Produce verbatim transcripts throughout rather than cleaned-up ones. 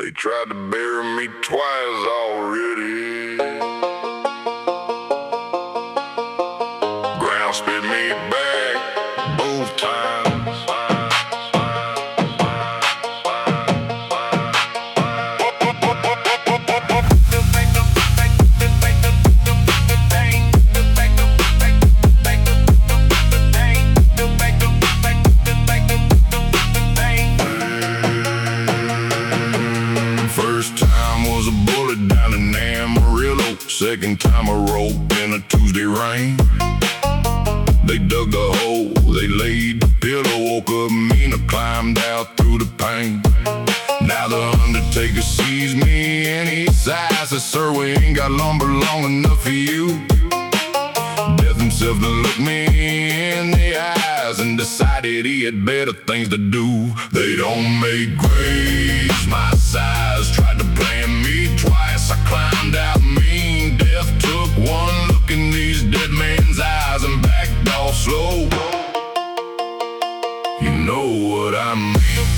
They tried to bury me twice already. Ground spit me back both times. First time was a bullet down in Amarillo. Second time a rope in a Tuesday rain. They dug the hole, they laid the pillow. Woke up mean, I climbed out through the pain. Now the undertaker sees me and he sighs, says, "Sir, we ain't got lumber long enough for you." Death himself done looked me in the eyes and decided he had better things to do. They don't make graves my size, tried to plant me twice. I climbed out mean, death took one look in these dead man's eyes and backed off slow. You know what I mean.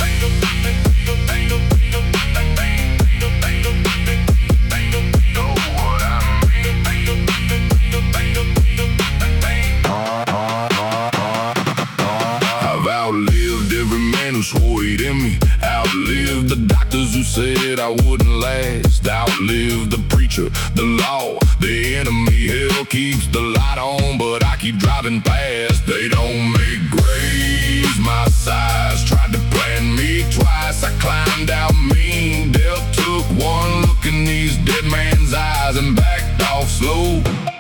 Outlived every man who swore he'd in me. Outlived the doctors who said I wouldn't last. Outlived the preacher, the law, the enemy. Hell keeps the light on, but I keep driving past. They don't make graves my size, tried to plant me twice. I climbed out mean, death took one look in these dead man's eyes and backed off slow.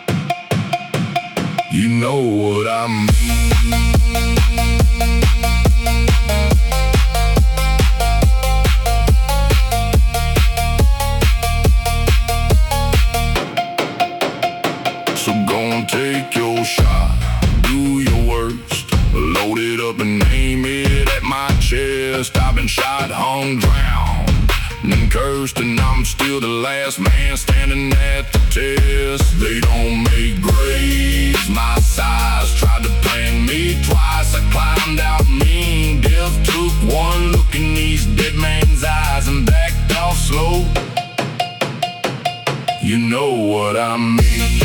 You know what I mean. So go and take your shot, do your worst, load it up and aim it at my chest. I've been shot, hung, drowned, and cursed, and I'm still the last man standing at the test. They don't make graves my size, tried to plant me twice. I climbed out mean, death took one look in these dead man's eyes and backed off slow. You know what I mean.